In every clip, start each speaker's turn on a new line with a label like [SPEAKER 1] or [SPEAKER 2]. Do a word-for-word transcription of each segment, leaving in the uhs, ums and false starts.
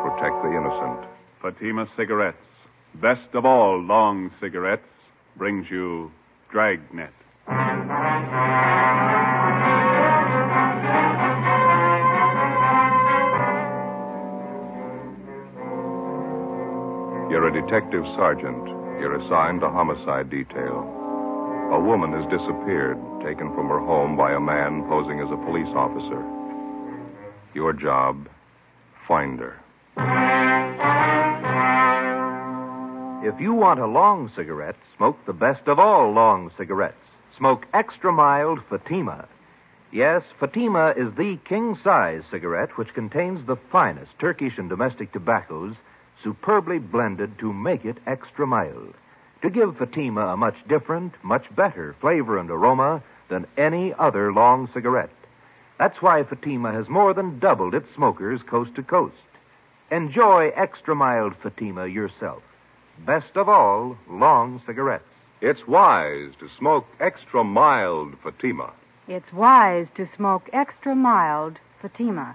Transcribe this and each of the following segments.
[SPEAKER 1] protect the innocent.
[SPEAKER 2] Fatima Cigarettes, best of all long cigarettes, brings you Dragnet.
[SPEAKER 1] You're a detective sergeant. You're assigned to homicide detail. A woman has disappeared, taken from her home by a man posing as a police officer. Your job, find her.
[SPEAKER 3] If you want a long cigarette, smoke the best of all long cigarettes. Smoke extra mild Fatima. Yes, Fatima is the king-size cigarette which contains the finest Turkish and domestic tobaccos superbly blended to make it extra mild, to give Fatima a much different, much better flavor and aroma than any other long cigarette. That's why Fatima has more than doubled its smokers coast to coast. Enjoy extra mild Fatima yourself. Best of all, long cigarettes.
[SPEAKER 1] It's wise to smoke extra mild Fatima.
[SPEAKER 4] It's wise to smoke extra mild Fatima.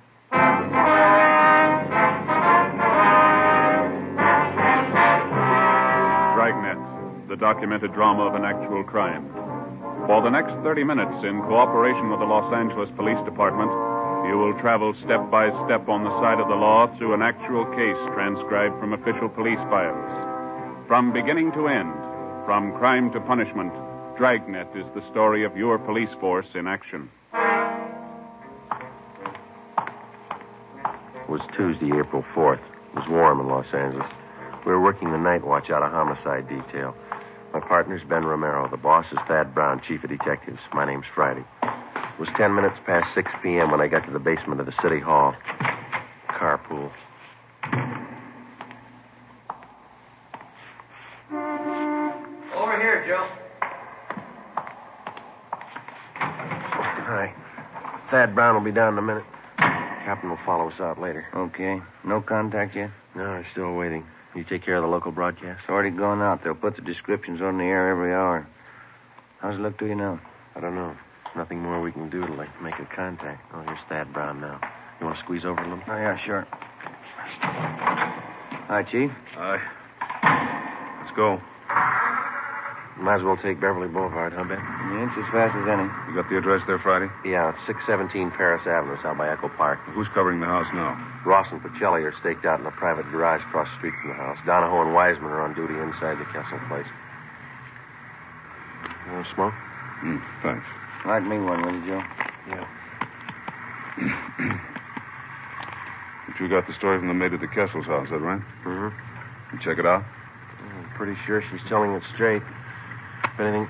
[SPEAKER 2] Dragnet, the documented drama of an actual crime. For the next thirty minutes, in cooperation with the Los Angeles Police Department, you will travel step by step on the side of the law through an actual case transcribed from official police files. From beginning to end, from crime to punishment, Dragnet is the story of your police force in action.
[SPEAKER 5] It was Tuesday, April fourth. It was warm in Los Angeles. We were working the night watch out of homicide detail. My partner's Ben Romero. The boss is Thad Brown, chief of detectives. My name's Friday. It was ten minutes past six p.m. when I got to the basement of the city hall. Carpool.
[SPEAKER 6] Over here, Joe.
[SPEAKER 5] Hi. Thad Brown will be down in a minute. Captain will follow us out later.
[SPEAKER 6] Okay. No contact yet?
[SPEAKER 5] No, I'm still waiting. You take care of the local broadcast?
[SPEAKER 6] It's already gone out. They'll put the descriptions on the air every hour. How's it look to you now?
[SPEAKER 5] I don't know. Nothing more we can do to, like, make a contact. Oh, here's Thad Brown now. You want to squeeze over a little?
[SPEAKER 6] Oh, yeah, sure. Hi, Chief.
[SPEAKER 7] Hi. Let's go.
[SPEAKER 5] Might as well take Beverly Boulevard, huh, Ben?
[SPEAKER 6] Yeah, it's as fast as any.
[SPEAKER 7] You got the address there, Friday?
[SPEAKER 5] Yeah, it's six seventeen Paris Avenue, out by Echo Park.
[SPEAKER 7] Who's covering the house now?
[SPEAKER 5] Ross and Pacelli are staked out in a private garage across the street from the house. Donahoe and Wiseman are on duty inside the Kessel place. You want to smoke?
[SPEAKER 7] Mm, thanks.
[SPEAKER 6] Light me one, will you, Joe?
[SPEAKER 5] Yeah.
[SPEAKER 7] But you got the story from the maid at the Kessel's house, is that right?
[SPEAKER 5] Mm-hmm.
[SPEAKER 7] You check it out?
[SPEAKER 5] I'm pretty sure she's telling it straight. If anything...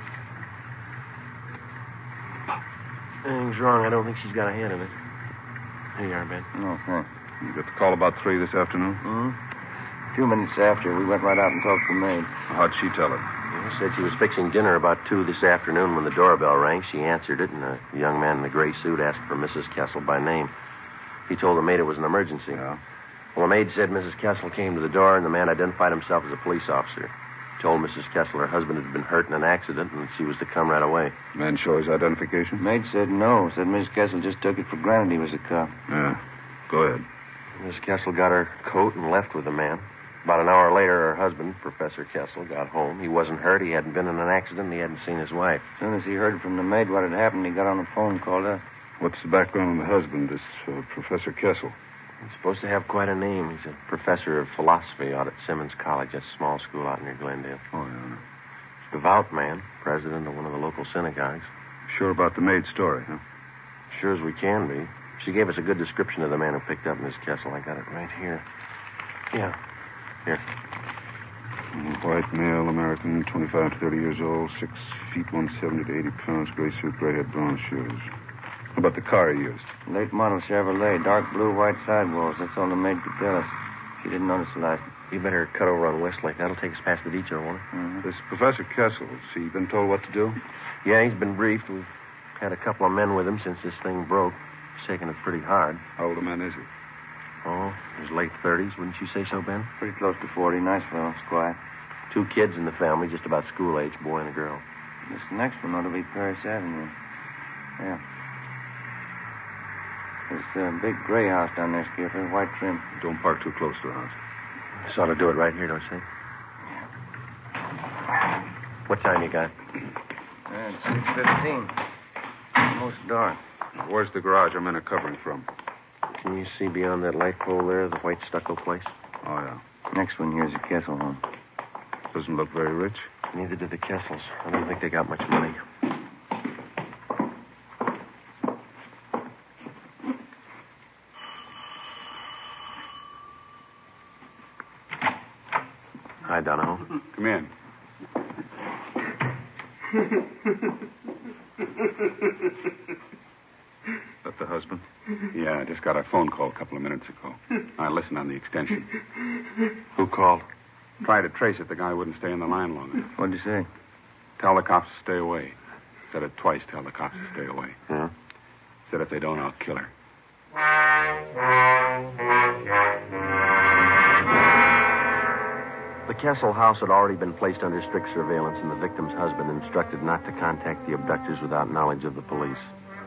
[SPEAKER 5] anything's wrong, I don't think she's got a hand in it. Here you are, Ben.
[SPEAKER 6] Okay.
[SPEAKER 7] You got the call about three this afternoon?
[SPEAKER 6] Mm-hmm. A few minutes after, we went right out and talked to the maid.
[SPEAKER 7] How'd she tell it?
[SPEAKER 5] She said she was fixing dinner about two this afternoon when the doorbell rang. She answered it, and a young man in a gray suit asked for Missus Kessel by name. He told the maid it was an emergency.
[SPEAKER 7] Yeah?
[SPEAKER 5] Well, the maid said Missus Kessel came to the door, and the man identified himself as a police officer. Told Missus Kessel her husband had been hurt in an accident, and she was to come right away.
[SPEAKER 7] Man show his identification?
[SPEAKER 6] Maid said no. Said Miss Kessel just took it for granted he was a cop.
[SPEAKER 7] Yeah. Go ahead.
[SPEAKER 5] Miss Kessel got her coat and left with the man. About an hour later, her husband, Professor Kessel, got home. He wasn't hurt. He hadn't been in an accident, and he hadn't seen his wife.
[SPEAKER 6] As soon as he heard from the maid what had happened, he got on the phone and called us.
[SPEAKER 7] What's the background on the husband, this uh, Professor Kessel?
[SPEAKER 5] He's supposed to have quite a name. He's a professor of philosophy out at Simmons College. That's a small school out near Glendale.
[SPEAKER 7] Oh, yeah.
[SPEAKER 5] Devout man, president of one of the local synagogues.
[SPEAKER 7] Sure about the maid's story, huh?
[SPEAKER 5] Sure as we can be. She gave us a good description of the man who picked up Miss Kessel. I got it right here. Yeah. Here.
[SPEAKER 7] White male, American, twenty-five to thirty years old, six feet, one seventy to eighty pounds, gray suit, gray head, brown shoes. How about the car he used?
[SPEAKER 6] Late model Chevrolet, dark blue, white sidewalls. That's all the maid could tell us. She didn't notice the license.
[SPEAKER 5] You better cut over on Westlake. That'll take us past the detour, won't it?
[SPEAKER 6] Mm-hmm.
[SPEAKER 7] This Professor Kessel, has he been told what to do?
[SPEAKER 5] Yeah, he's been briefed. We've had a couple of men with him since this thing broke. He's taken it pretty hard.
[SPEAKER 7] How old a man is he?
[SPEAKER 5] Oh, his late thirties, wouldn't you say so, Ben?
[SPEAKER 6] Pretty close to forty. Nice fellow. It's quiet.
[SPEAKER 5] Two kids in the family, just about school age, boy and a girl.
[SPEAKER 6] This next one ought to be Paris Avenue. Yeah. There's a big gray house down there, Skipper, white trim.
[SPEAKER 7] Don't park too close to the house.
[SPEAKER 5] This ought to do it right here, don't you think? What time you got?
[SPEAKER 6] Uh, it's six fifteen. Almost dark.
[SPEAKER 7] Where's the garage our men are covering from?
[SPEAKER 5] Can you see beyond that light pole there, the white stucco place?
[SPEAKER 7] Oh, yeah.
[SPEAKER 6] Next one here's a Kessel home.
[SPEAKER 7] Doesn't look very rich.
[SPEAKER 5] Neither do the Kessels. I don't think they got much money. Hi, Donahoe.
[SPEAKER 7] Come in. That the husband?
[SPEAKER 2] Yeah, I just got a phone call a couple of minutes ago. I listened on the extension.
[SPEAKER 5] Who called?
[SPEAKER 2] Tried to trace it. The guy wouldn't stay on the line long enough.
[SPEAKER 6] What'd you say?
[SPEAKER 2] Tell the cops to stay away. Said it twice, tell the cops to stay away.
[SPEAKER 5] Yeah?
[SPEAKER 2] Said if they don't, I'll kill her.
[SPEAKER 5] The Kessel house had already been placed under strict surveillance, and the victim's husband instructed not to contact the abductors without knowledge of the police.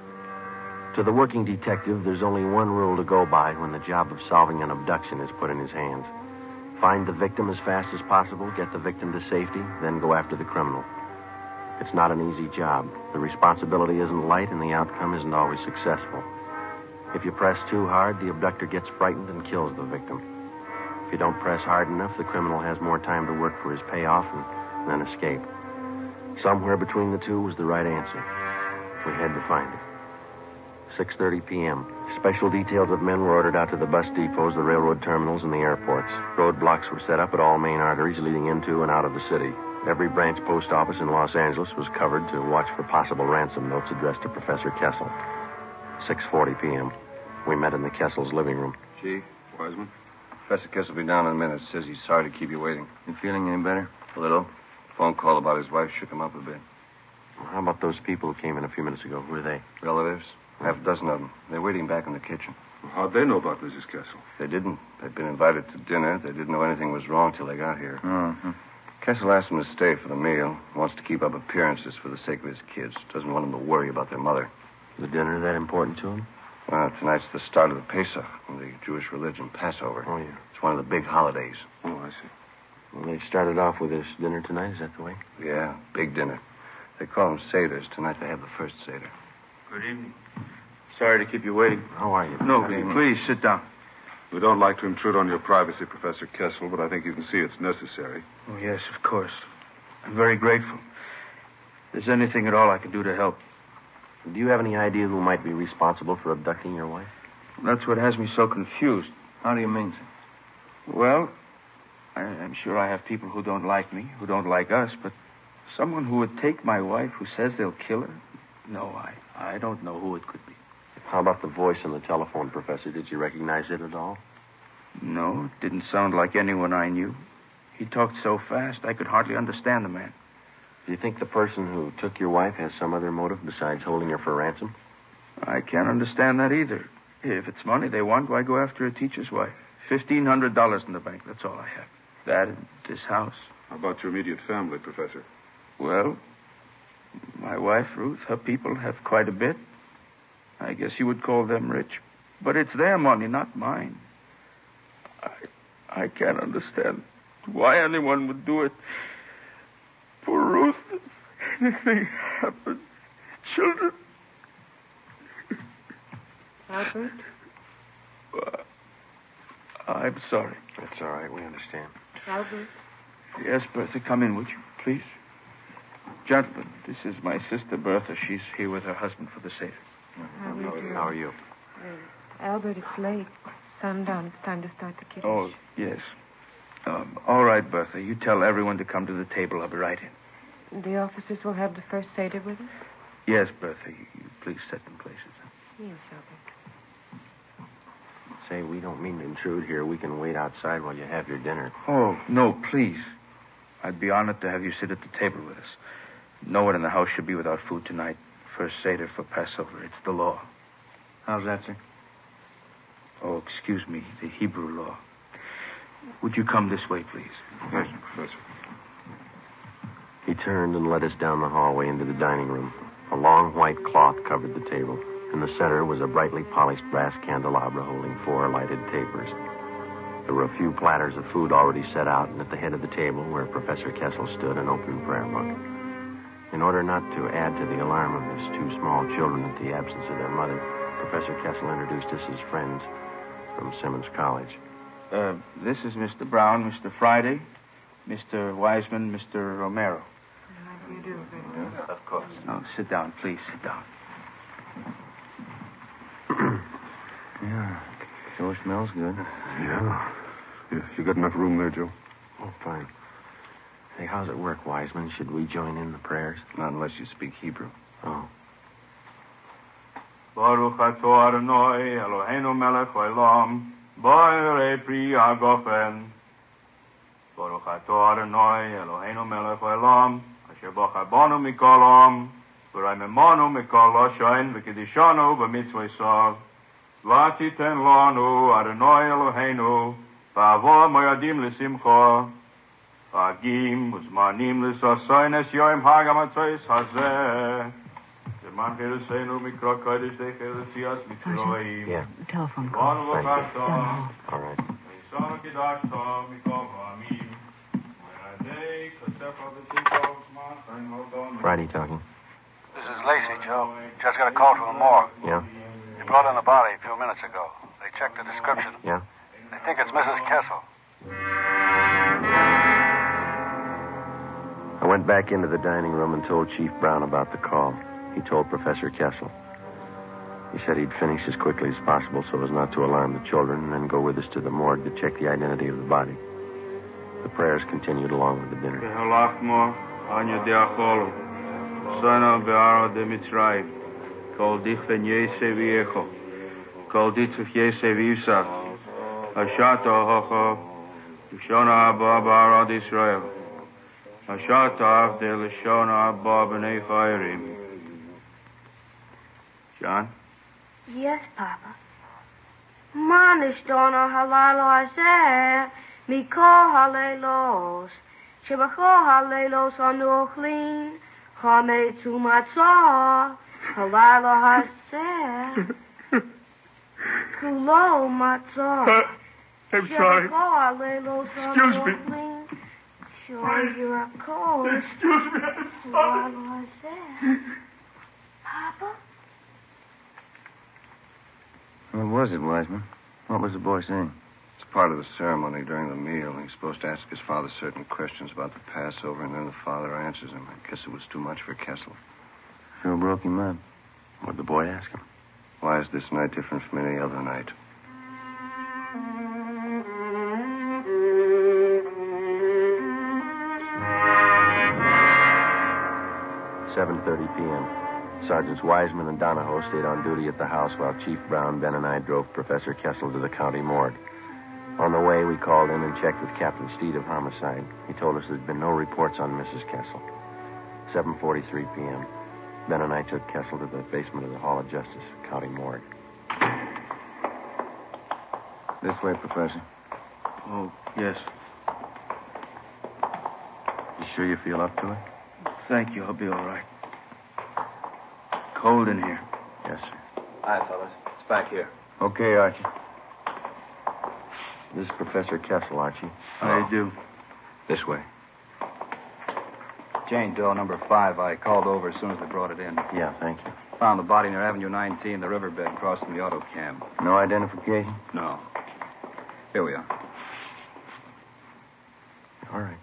[SPEAKER 5] To the working detective, there's only one rule to go by when the job of solving an abduction is put in his hands. Find the victim as fast as possible, get the victim to safety, then go after the criminal. It's not an easy job. The responsibility isn't light, and the outcome isn't always successful. If you press too hard, the abductor gets frightened and kills the victim. If you don't press hard enough, the criminal has more time to work for his payoff and then escape. Somewhere between the two was the right answer. We had to find it. six thirty p.m. Special details of men were ordered out to the bus depots, the railroad terminals, and the airports. Roadblocks were set up at all main arteries leading into and out of the city. Every branch post office in Los Angeles was covered to watch for possible ransom notes addressed to Professor Kessel. six forty p.m. We met in the Kessel's living room.
[SPEAKER 8] Chief, Wiseman. Professor Kessel will be down in a minute. Says he's sorry to keep you waiting.
[SPEAKER 6] You feeling any better?
[SPEAKER 8] A little. Phone call about his wife shook him up a bit.
[SPEAKER 5] Well, how about those people who came in a few minutes ago? Who are they?
[SPEAKER 8] Relatives. Half a dozen of them. They're waiting back in the kitchen.
[SPEAKER 7] Well, how'd they know about Missus Kessel?
[SPEAKER 8] They didn't. They'd been invited to dinner. They didn't know anything was wrong till they got here.
[SPEAKER 6] Mm-hmm.
[SPEAKER 8] Kessel asked them to stay for the meal. Wants to keep up appearances for the sake of his kids. Doesn't want them to worry about their mother.
[SPEAKER 5] Is the dinner that important to him?
[SPEAKER 8] Well, tonight's the start of the Pesach, the Jewish religion, Passover.
[SPEAKER 5] Oh, yeah.
[SPEAKER 8] It's one of the big holidays.
[SPEAKER 7] Oh, I see.
[SPEAKER 5] Well, they started off with this dinner tonight. Is that the way?
[SPEAKER 8] Yeah, big dinner. They call them Seders. Tonight they have the first Seder.
[SPEAKER 9] Good evening. Sorry to keep you waiting.
[SPEAKER 5] How are you?
[SPEAKER 9] No, please sit down.
[SPEAKER 7] We don't like to intrude on your privacy, Professor Kessel, but I think you can see it's necessary.
[SPEAKER 9] Oh, yes, of course. I'm very grateful. If there's anything at all I can do to help.
[SPEAKER 5] Do you have any idea who might be responsible for abducting your wife?
[SPEAKER 9] That's what has me so confused.
[SPEAKER 6] How do you mean, sir?
[SPEAKER 9] Well, I, I'm sure I have people who don't like me, who don't like us, but someone who would take my wife who says they'll kill her? No, I, I don't know who it could be.
[SPEAKER 5] How about the voice on the telephone, Professor? Did you recognize it at all?
[SPEAKER 9] No, it didn't sound like anyone I knew. He talked so fast I could hardly understand the man.
[SPEAKER 5] Do you think the person who took your wife has some other motive besides holding her for ransom?
[SPEAKER 9] I can't understand that either. If it's money they want, why go after a teacher's wife? Fifteen hundred dollars in the bank, that's all I have. That and this house.
[SPEAKER 7] How about your immediate family, Professor?
[SPEAKER 9] Well, my wife, Ruth, her people have quite a bit. I guess you would call them rich. But it's their money, not mine. I, I can't understand why anyone would do it. For Ruth, if anything happened, children.
[SPEAKER 4] Albert?
[SPEAKER 9] Uh, I'm sorry.
[SPEAKER 5] That's all right. We understand.
[SPEAKER 4] Albert?
[SPEAKER 9] Yes, Bertha, come in, would you, please? Gentlemen, this is my sister, Bertha. She's here with her husband for the Seder.
[SPEAKER 4] How are you doing?
[SPEAKER 5] How are you?
[SPEAKER 4] Uh, Albert, it's late. Sundown. It's time to start the Kiddush.
[SPEAKER 9] Oh, yes. Um, all right, Bertha. You tell everyone to come to the table. I'll be right in.
[SPEAKER 4] The officers will have the first Seder with us?
[SPEAKER 9] Yes, Bertha. You, you please set them places.
[SPEAKER 4] Yes, Albert.
[SPEAKER 5] Say, we don't mean to intrude here. We can wait outside while you have your dinner.
[SPEAKER 9] Oh, no, please. I'd be honored to have you sit at the table with us. No one in the house should be without food tonight. First Seder for Passover. It's the law.
[SPEAKER 6] How's that, sir?
[SPEAKER 9] Oh, excuse me. The Hebrew law. Would you come this way, please?
[SPEAKER 7] Yes, Professor.
[SPEAKER 5] He turned and led us down the hallway into the dining room. A long white cloth covered the table. In the center was a brightly polished brass candelabra holding four lighted tapers. There were a few platters of food already set out, and at the head of the table, where Professor Kessel stood, an open prayer book. In order not to add to the alarm of his two small children at the absence of their mother, Professor Kessel introduced us as friends from Simmons College.
[SPEAKER 9] Uh, this is Mister Brown, Mister Friday, Mister Wiseman, Mister Romero.
[SPEAKER 4] How do you do,
[SPEAKER 8] Yeah, of course.
[SPEAKER 9] Oh, sit down, please. Sit down.
[SPEAKER 6] Yeah. Sure smells good.
[SPEAKER 7] Yeah. You, you got enough room there, Joe?
[SPEAKER 5] Oh, fine. Hey, how's it work, Wiseman? Should we join in the prayers?
[SPEAKER 8] Not unless you speak Hebrew.
[SPEAKER 5] Oh.
[SPEAKER 10] Baruch atah Adonai Eloheinu melech haolam, bo'erei pri hagofen. Baruch atah Adonai Eloheinu melech haolam, asher bachar banu mikol am, v'raimemanu mikol lashain v'kedishanu b'mitzvosav. V'atiten lanu Adonai Eloheinu, v'avo moyadim l'simcha. Agim uzmanim l'sasayin es yoim hagamatzos hazeh. Man Hiruseinu mikra kodesh dechel mitzroim.
[SPEAKER 5] Yeah.
[SPEAKER 4] Telephone call.
[SPEAKER 5] All right. Friday talking.
[SPEAKER 11] This is Lacey, Joe. Just got a call from the morgue.
[SPEAKER 5] Yeah?
[SPEAKER 11] They brought in the body a few minutes ago. They checked the description.
[SPEAKER 5] Yeah?
[SPEAKER 11] They think it's Missus Kessel.
[SPEAKER 5] I went back into the dining room and told Chief Brown about the call. He told Professor Kessel. He said he'd finish as quickly as possible so as not to alarm the children and then go with us to the morgue to check the identity of the body. The prayers continued along with the dinner.
[SPEAKER 10] John?
[SPEAKER 12] Yes, Papa. Manishtono halalo asher, mikol halelos, shebachol halelos anuchlin, hametzu matzah, halalo asher, kulo matzah.
[SPEAKER 10] I'm sorry.
[SPEAKER 12] Shebachol halelos anuchlin, show your cold.
[SPEAKER 10] Excuse me, I'm sorry.
[SPEAKER 12] Halalo asher. Papa?
[SPEAKER 6] What was it, Wiseman? What was the boy saying?
[SPEAKER 8] It's part of the ceremony during the meal. He's supposed to ask his father certain questions about the Passover, and then the father answers him. I guess it was too much for Kessel.
[SPEAKER 6] Sure broke him up.
[SPEAKER 5] What'd the boy ask him?
[SPEAKER 8] Why is this night different from any other night?
[SPEAKER 5] seven thirty p.m. Sergeants Wiseman and Donahoe stayed on duty at the house while Chief Brown, Ben, and I drove Professor Kessel to the county morgue. On the way, we called in and checked with Captain Steed of Homicide. He told us there'd been no reports on Missus Kessel. seven forty-three p.m. Ben and I took Kessel to the basement of the Hall of Justice, county morgue.
[SPEAKER 6] This way, Professor.
[SPEAKER 9] Oh, yes.
[SPEAKER 6] You sure you feel up to it?
[SPEAKER 9] Thank you. I'll be all right. Cold in here.
[SPEAKER 5] Yes, sir.
[SPEAKER 3] Hi, fellas. It's back here.
[SPEAKER 6] Okay, Archie.
[SPEAKER 5] This is Professor Kessel, Archie.
[SPEAKER 9] How do you do?
[SPEAKER 8] This way.
[SPEAKER 3] Jane Doe, number five. I called over as soon as they brought it in.
[SPEAKER 5] Yeah, thank you.
[SPEAKER 3] Found the body near Avenue nineteen, the riverbed, crossing the auto cam.
[SPEAKER 6] No identification?
[SPEAKER 3] No. Here we are.
[SPEAKER 5] All right.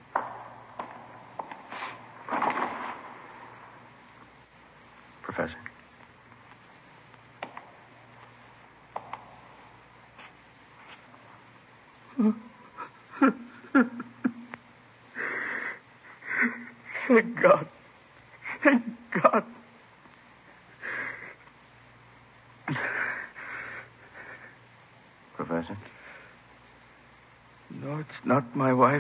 [SPEAKER 5] Professor.
[SPEAKER 9] Thank God. Thank God.
[SPEAKER 6] Professor?
[SPEAKER 9] No, it's not my wife.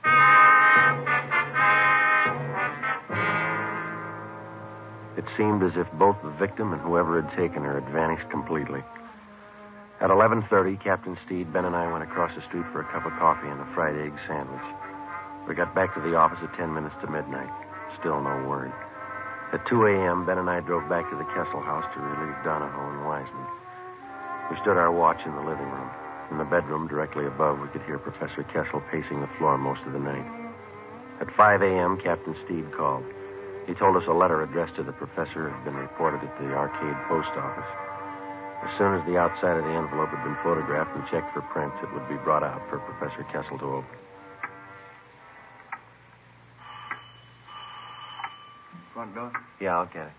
[SPEAKER 5] It seemed as if both the victim and whoever had taken her had vanished completely. At eleven thirty, Captain Steed, Ben, and I went across the street for a cup of coffee and a fried egg sandwich. We got back to the office at ten minutes to midnight. Still no word. At two a.m., Ben and I drove back to the Kessel house to relieve Donahoe and Wiseman. We stood our watch in the living room. In the bedroom directly above, we could hear Professor Kessel pacing the floor most of the night. At five a.m., Captain Steed called. He told us a letter addressed to the professor had been reported at the Arcade Post Office. As soon as the outside of the envelope had been photographed and checked for prints, it would be brought out for Professor Kessel to open.
[SPEAKER 6] Front door?
[SPEAKER 5] Yeah, I'll get it.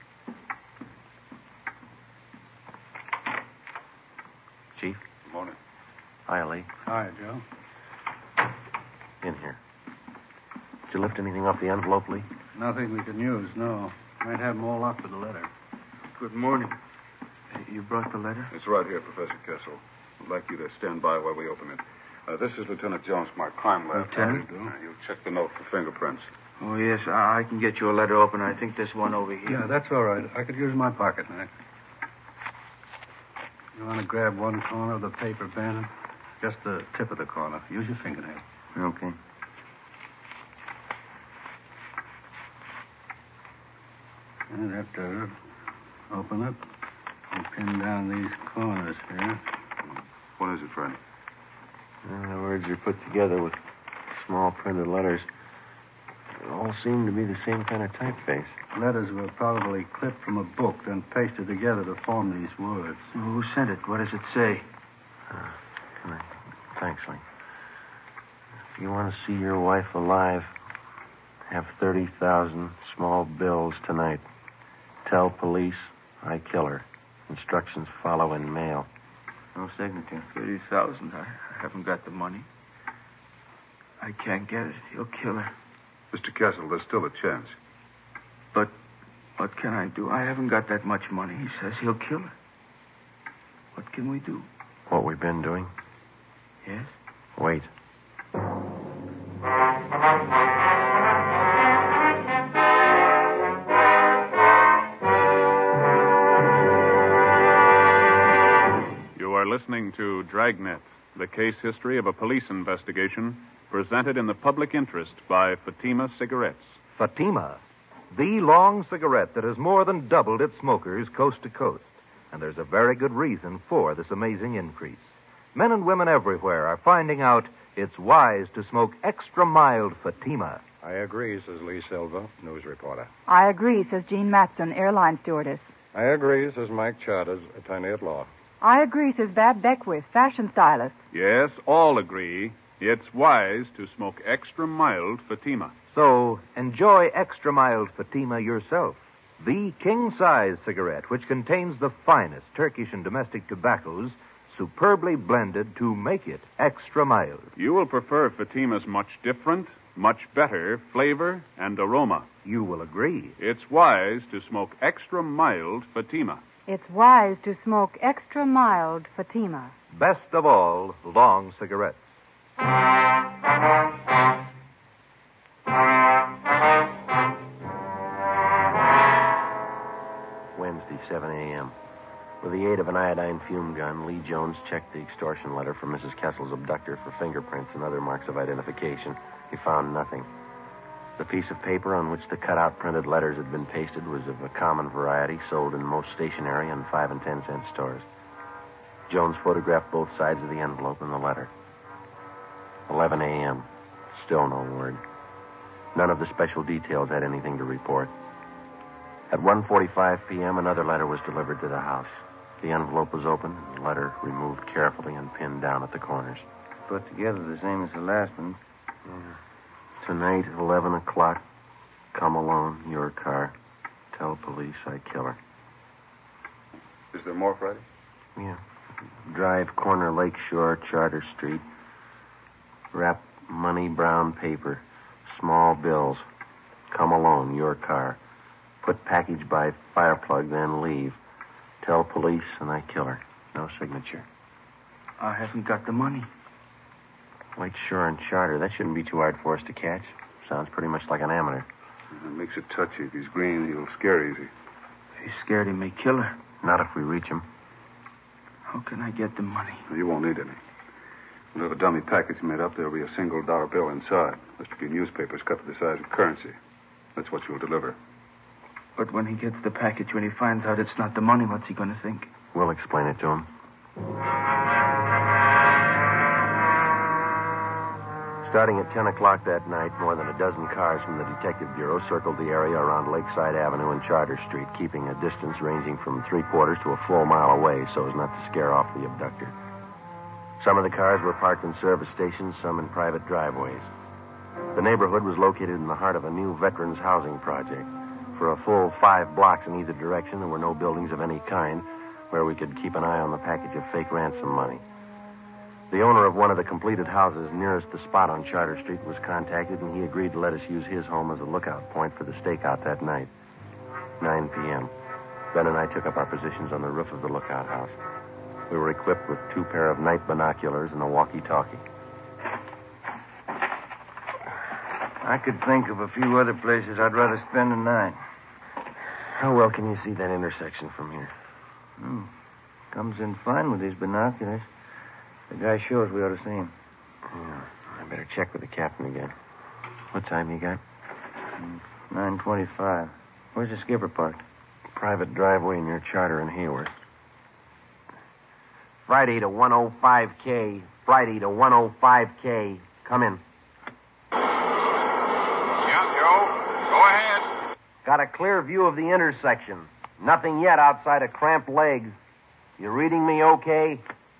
[SPEAKER 5] Chief?
[SPEAKER 7] Good morning.
[SPEAKER 5] Hi, Lee.
[SPEAKER 13] Hi, Joe.
[SPEAKER 5] In here. Did you lift anything off the envelope, Lee?
[SPEAKER 13] Nothing we can use, no. Might have them all up with the letter.
[SPEAKER 9] Good morning. You brought the letter?
[SPEAKER 7] It's right here, Professor Kessel. I'd like you to stand by while we open it. Uh, this is Lieutenant Jones from our crime lab.
[SPEAKER 9] Lieutenant?
[SPEAKER 7] Uh, you check the note for fingerprints.
[SPEAKER 9] Oh, yes. I, I can get you a letter open. I think this one over here.
[SPEAKER 13] Yeah, that's all right. I could use my pocket knife. You want to grab one corner of the paper, Ben? Just the tip of the corner. Use your fingernail.
[SPEAKER 6] Okay.
[SPEAKER 13] And that does it. Open it and pin down these corners here.
[SPEAKER 7] What is it, Freddy?
[SPEAKER 5] Uh, the words are put together with small printed letters. They all seem to be the same kind of typeface.
[SPEAKER 13] Letters were probably clipped from a book, then pasted together to form these words.
[SPEAKER 9] Who sent it? What does it say?
[SPEAKER 5] Uh, can I... Thanks, Lee. If you want to see your wife alive, have thirty thousand small bills tonight. Tell police I kill her. Instructions follow in mail.
[SPEAKER 6] No signature.
[SPEAKER 9] thirty thousand. I, I haven't got the money. I can't get it. He'll kill her.
[SPEAKER 7] Mister Kessel, there's still a chance.
[SPEAKER 9] But what can I do? I haven't got that much money. He says he'll kill her. What can we do?
[SPEAKER 5] What we've been doing?
[SPEAKER 9] Yes?
[SPEAKER 5] Wait.
[SPEAKER 2] You are listening to Dragnet, the case history of a police investigation presented in the public interest by Fatima Cigarettes.
[SPEAKER 3] Fatima, the long cigarette that has more than doubled its smokers coast to coast. And there's a very good reason for this amazing increase. Men and women everywhere are finding out it's wise to smoke extra mild Fatima.
[SPEAKER 14] I agree, says Lee Silva, news reporter.
[SPEAKER 4] I agree, says Jean Matson, airline stewardess.
[SPEAKER 14] I agree, says Mike Charters, attorney at law.
[SPEAKER 4] I agree, says Bab Beckwith, fashion stylist.
[SPEAKER 2] Yes, all agree. It's wise to smoke extra mild Fatima.
[SPEAKER 3] So enjoy extra mild Fatima yourself. The king-size cigarette, which contains the finest Turkish and domestic tobaccos, superbly blended to make it extra mild.
[SPEAKER 2] You will prefer Fatima's much different, much better flavor and aroma.
[SPEAKER 3] You will agree.
[SPEAKER 2] It's wise to smoke extra mild Fatima.
[SPEAKER 4] It's wise to smoke extra mild Fatima.
[SPEAKER 3] Best of all, long cigarettes.
[SPEAKER 5] Wednesday, seven a.m. With the aid of an iodine fume gun, Lee Jones checked the extortion letter from Missus Kessel's abductor for fingerprints and other marks of identification. He found nothing. The piece of paper on which the cut-out printed letters had been pasted was of a common variety sold in most stationery and five and ten cent stores. Jones photographed both sides of the envelope and the letter. eleven a.m. Still no word. None of the special details had anything to report. At one forty-five p.m., another letter was delivered to the house. The envelope was opened, and the letter removed carefully and pinned down at the corners.
[SPEAKER 6] Put together the same as the last one.
[SPEAKER 5] Yeah. Tonight, eleven o'clock. Come alone, your car. Tell police I kill her.
[SPEAKER 7] Is there more, Friday?
[SPEAKER 5] Yeah. Drive corner Lakeshore, Charter Street. Wrap money, brown paper. Small bills. Come alone, your car. Put package by fireplug, then leave. Tell police and I kill her. No signature.
[SPEAKER 9] I haven't got the money.
[SPEAKER 5] Lakeshore and Charter. That shouldn't be too hard for us to catch. Sounds pretty much like an amateur.
[SPEAKER 7] It makes it touchy. If he's green, he'll scare easy.
[SPEAKER 9] If he's scared, he may kill her.
[SPEAKER 5] Not if we reach him.
[SPEAKER 9] How can I get the money?
[SPEAKER 7] You won't need any. We'll have a dummy package made up. There'll be a single dollar bill inside. There's a few newspapers cut to the size of currency. That's what you'll deliver.
[SPEAKER 9] But when he gets the package, when he finds out it's not the money, what's he going to think?
[SPEAKER 5] We'll explain it to him. Starting at ten o'clock that night, more than a dozen cars from the Detective Bureau circled the area around Lakeside Avenue and Charter Street, keeping a distance ranging from three quarters to a full mile away so as not to scare off the abductor. Some of the cars were parked in service stations, some in private driveways. The neighborhood was located in the heart of a new veterans housing project. For a full five blocks in either direction, there were no buildings of any kind where we could keep an eye on the package of fake ransom money. The owner of one of the completed houses nearest the spot on Charter Street was contacted, and he agreed to let us use his home as a lookout point for the stakeout that night. nine p.m. Ben and I took up our positions on the roof of the lookout house. We were equipped with two pair of night binoculars and a walkie-talkie.
[SPEAKER 6] I could think of a few other places I'd rather spend the night.
[SPEAKER 5] How well can you see that intersection from here?
[SPEAKER 6] Hmm. Comes in fine with these binoculars. The guy shows we ought to see him.
[SPEAKER 5] Yeah, I better check with the captain again. What time you got?
[SPEAKER 6] nine twenty-five. Where's the skipper parked?
[SPEAKER 5] Private driveway near Charter and Hayworth.
[SPEAKER 15] Friday to one oh five K. Friday to one oh five K. Come in.
[SPEAKER 11] Yeah, Joe. Go ahead.
[SPEAKER 15] Got a clear view of the intersection. Nothing yet outside of cramped legs. You reading me okay?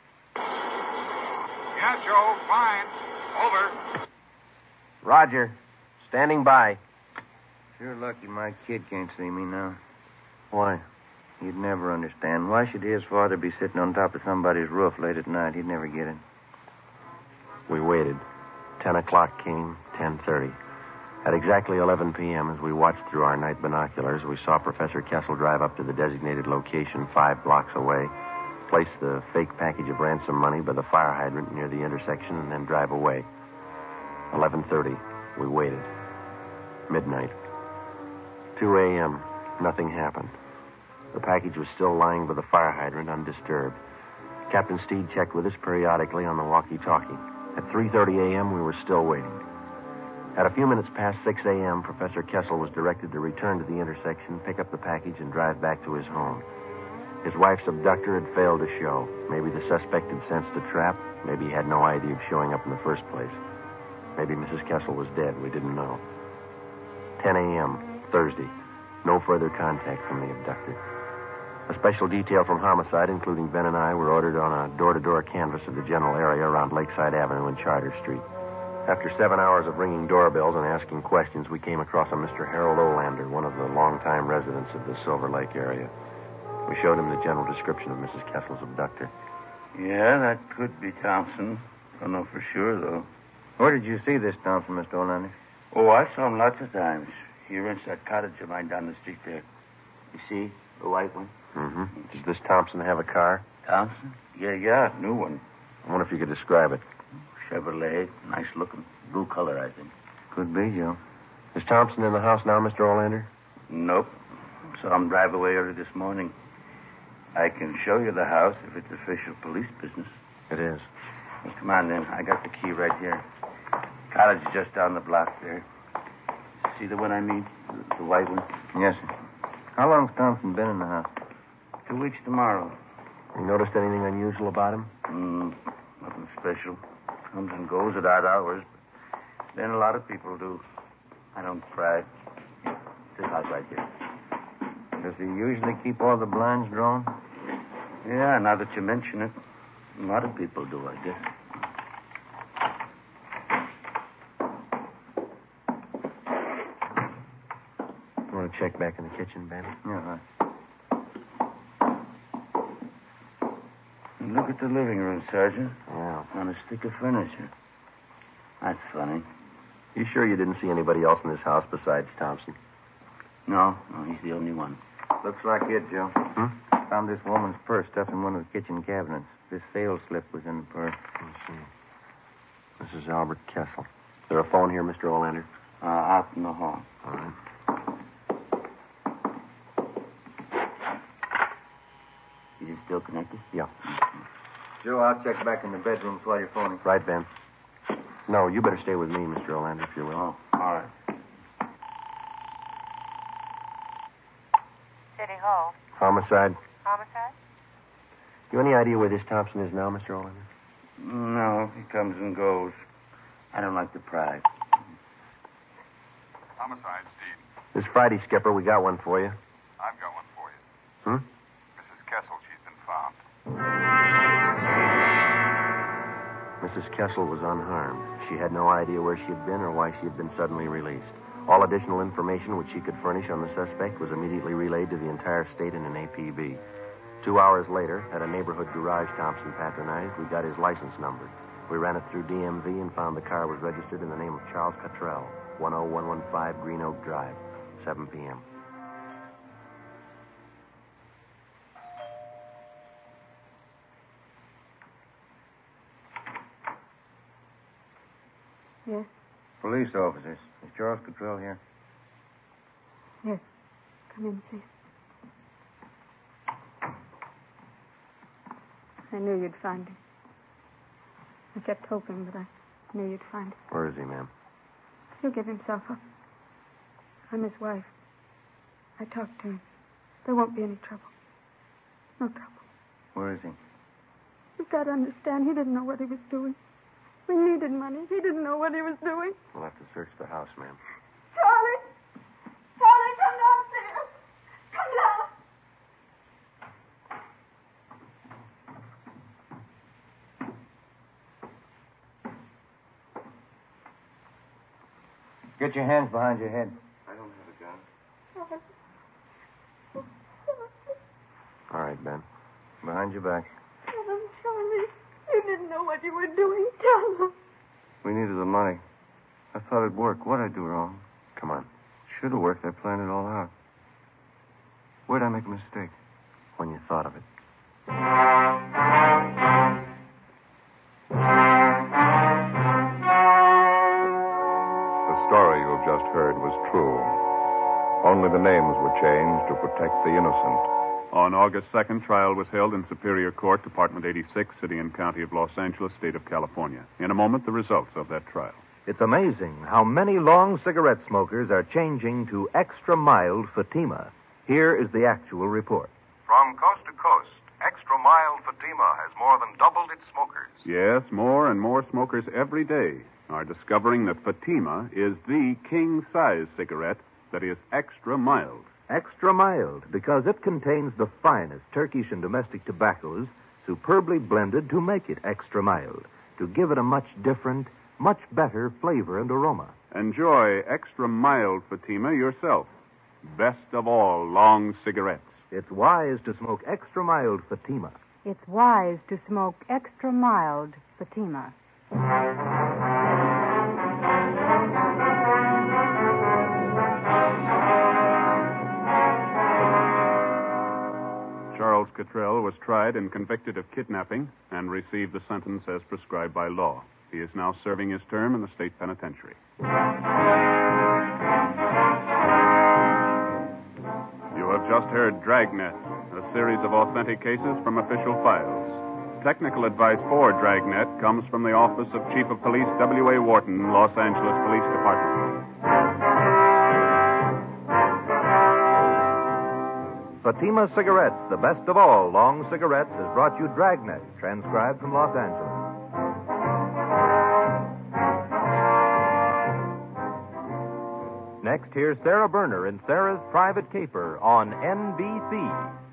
[SPEAKER 11] Yeah, Joe. Fine. Over.
[SPEAKER 15] Roger. Standing by.
[SPEAKER 6] Sure lucky my kid can't see me now.
[SPEAKER 5] Why?
[SPEAKER 6] He'd never understand. Why should his father be sitting on top of somebody's roof late at night? He'd never get it.
[SPEAKER 5] We waited. Ten o'clock came, ten thirty. At exactly eleven p.m., as we watched through our night binoculars, we saw Professor Kessel drive up to the designated location five blocks away, place the fake package of ransom money by the fire hydrant near the intersection, and then drive away. eleven thirty. We waited. Midnight. two a.m. Nothing happened. The package was still lying by the fire hydrant, undisturbed. Captain Steed checked with us periodically on the walkie-talkie. At three thirty a.m., we were still waiting. At a few minutes past six a.m., Professor Kessel was directed to return to the intersection, pick up the package, and drive back to his home. His wife's abductor had failed to show. Maybe the suspect had sensed a trap. Maybe he had no idea of showing up in the first place. Maybe Missus Kessel was dead. We didn't know. ten a.m., Thursday. No further contact from the abductor. A special detail from Homicide, including Ben and I, were ordered on a door-to-door canvass of the general area around Lakeside Avenue and Charter Street. After seven hours of ringing doorbells and asking questions, we came across a Mister Harold Olander, one of the longtime residents of the Silver Lake area. We showed him the general description of Missus Kessel's abductor.
[SPEAKER 9] Yeah, that could be Thompson. Don't know for sure, though.
[SPEAKER 6] Where did you see this Thompson, Mister Olander?
[SPEAKER 9] Oh, I saw him lots of times. He rents that cottage of mine down the street there. You see? The white one?
[SPEAKER 5] Mm-hmm. Does this Thompson have a car?
[SPEAKER 9] Thompson? Yeah, yeah, new one.
[SPEAKER 5] I wonder if you could describe it.
[SPEAKER 9] Chevrolet, nice looking. Blue color, I think.
[SPEAKER 6] Could be, Joe.
[SPEAKER 5] Is Thompson in the house now, Mister Olander?
[SPEAKER 9] Nope. Saw him drive away early this morning. I can show you the house if it's official police business.
[SPEAKER 5] It is.
[SPEAKER 9] Well, come on, then. I got the key right here. Cottage is just down the block there. See the one I mean? The, the white one?
[SPEAKER 6] Yes, sir. How long's Thompson been in the house?
[SPEAKER 9] Two weeks tomorrow.
[SPEAKER 5] You noticed anything unusual about him?
[SPEAKER 9] Mm, nothing special. Comes and goes at odd hours. Then a lot of people do. I don't cry. This house right here.
[SPEAKER 6] Does he usually keep all the blinds drawn?
[SPEAKER 9] Yeah, now that you mention it. A lot of people do, I guess.
[SPEAKER 5] You want to check back in the kitchen, Ben?
[SPEAKER 6] Yeah, right.
[SPEAKER 9] Look at the living room, Sergeant.
[SPEAKER 5] Yeah.
[SPEAKER 9] On a stick of furniture. That's funny.
[SPEAKER 5] You sure you didn't see anybody else in this house besides Thompson?
[SPEAKER 9] No, no, he's the only one.
[SPEAKER 6] Looks like it, Joe.
[SPEAKER 5] Hmm?
[SPEAKER 6] Found this woman's purse stuffed in one of the kitchen cabinets. This sales slip was in the purse.
[SPEAKER 5] Let's see. This is Albert Kessel. Is there a phone here, Mister Olander?
[SPEAKER 9] Uh, out in the hall.
[SPEAKER 5] All right.
[SPEAKER 9] Is it still connected?
[SPEAKER 5] Yeah.
[SPEAKER 6] Joe, I'll check back in the bedrooms while you're phoning.
[SPEAKER 5] Right, Ben. No, you better stay with me, Mister Olander, if you will.
[SPEAKER 9] Oh, all right.
[SPEAKER 16] Hall.
[SPEAKER 5] Homicide?
[SPEAKER 16] Homicide?
[SPEAKER 5] You any idea where this Thompson is now, Mister Oliver?
[SPEAKER 6] No, he comes and goes. I don't like to pry.
[SPEAKER 1] Homicide, Steve.
[SPEAKER 5] This Friday, Skipper, we got one for you.
[SPEAKER 1] I've got one for you.
[SPEAKER 5] Hmm?
[SPEAKER 1] Missus Kessel, she's been found.
[SPEAKER 5] Missus Kessel was unharmed. She had no idea where she had been or why she had been suddenly released. All additional information which she could furnish on the suspect was immediately relayed to the entire state in an A P B. Two hours later, at a neighborhood garage Thompson patronized, we got his license number. We ran it through D M V and found the car was registered in the name of Charles Cottrell, one oh one one five Green Oak Drive, seven p.m.
[SPEAKER 4] Yes,
[SPEAKER 6] Police officers. Is Charles Cottrell here?
[SPEAKER 4] yes. Come in, please. I knew you'd find him. I kept hoping, but I knew you'd find him.
[SPEAKER 5] Where is he, ma'am?
[SPEAKER 4] He'll give himself up. I'm his wife. I talked to him. There won't be any trouble. No trouble.
[SPEAKER 6] Where is he?
[SPEAKER 4] You've got to understand, he didn't know what he was doing. We needed money. He didn't know what he was doing.
[SPEAKER 5] We'll have to search the house, ma'am.
[SPEAKER 12] Charlie! Charlie, come downstairs! Come down!
[SPEAKER 6] Get your hands behind your head.
[SPEAKER 8] I don't have a gun.
[SPEAKER 5] All right, Ben.
[SPEAKER 6] Behind your back.
[SPEAKER 12] Tell him, Charlie. You didn't know what you were doing. Tell him.
[SPEAKER 6] We needed the money. I thought it'd work. What'd I do wrong?
[SPEAKER 5] Come on.
[SPEAKER 6] Should have worked. I planned it all out. Where'd I make a mistake?
[SPEAKER 5] When you thought of it.
[SPEAKER 1] The story you've just heard was true. Only the names were changed to protect the innocent.
[SPEAKER 2] On August second, trial was held in Superior Court, Department eighty-six, City and County of Los Angeles, State of California. In a moment, the results of that trial.
[SPEAKER 3] It's amazing how many long cigarette smokers are changing to extra mild Fatima. Here is the actual report.
[SPEAKER 1] From coast to coast, extra mild Fatima has more than doubled its smokers.
[SPEAKER 2] Yes, more and more smokers every day are discovering that Fatima is the king-size cigarette that is extra mild.
[SPEAKER 3] Extra mild, because it contains the finest Turkish and domestic tobaccos superbly blended to make it extra mild, to give it a much different, much better flavor and aroma.
[SPEAKER 2] Enjoy extra mild Fatima yourself. Best of all long cigarettes.
[SPEAKER 3] It's wise to smoke extra mild Fatima.
[SPEAKER 4] It's wise to smoke extra mild Fatima.
[SPEAKER 2] Charles Cottrell was tried and convicted of kidnapping and received the sentence as prescribed by law. He is now serving his term in the state penitentiary. You have just heard Dragnet, a series of authentic cases from official files. Technical advice for Dragnet comes from the Office of Chief of Police W A Wharton, Los Angeles Police Department.
[SPEAKER 3] Fatima Cigarettes, the best of all long cigarettes, has brought you Dragnet, transcribed from Los Angeles. Next, here's Sarah Berner in Sarah's Private Caper on N B C.